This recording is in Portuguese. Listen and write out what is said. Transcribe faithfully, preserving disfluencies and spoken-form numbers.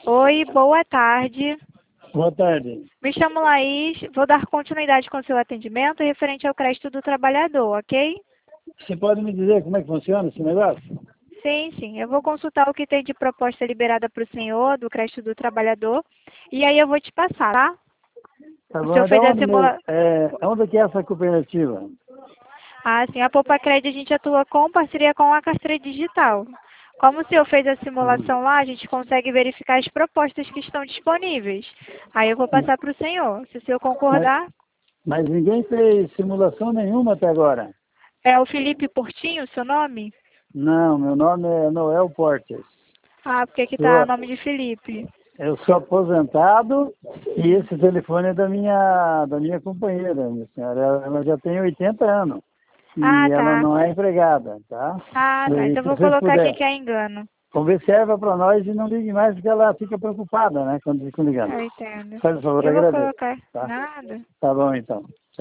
Oi, boa tarde. Boa tarde. Me chamo Laís, vou dar continuidade com o seu atendimento referente ao crédito do trabalhador, ok? Você pode me dizer como é que funciona esse negócio? Sim, sim. Eu vou consultar o que tem de proposta liberada para o senhor, do crédito do trabalhador, e aí eu vou te passar, tá? Tá O bom, senhor é da fez a onde mesmo? simulação. É, onde que é essa cooperativa? Ah, sim. A Poupa Crédito a gente atua com parceria com a Carteira Digital. Como o senhor fez a Hum. simulação lá, a gente consegue verificar as propostas que estão disponíveis. Aí eu vou passar para o senhor. Se o senhor Mas, concordar, mas ninguém fez simulação nenhuma até agora. é o Felipe Portinho, o seu nome? Não, meu nome é Noel Portes. Ah, porque aqui tá o Eu, nome de Felipe. eu sou aposentado e esse telefone é da minha, da minha companheira, minha senhora. Ela, ela já tem oitenta anos Ah, e ela tá. não é empregada, tá? Ah, tá. E Então se eu vou vocês colocar aqui puderem, que é engano. observa para nós e não ligue mais porque ela fica preocupada, né, quando ficam ligando. Eu entendo. Faz o favor, Eu vou agradeço, colocar tá? nada. Tá bom, então.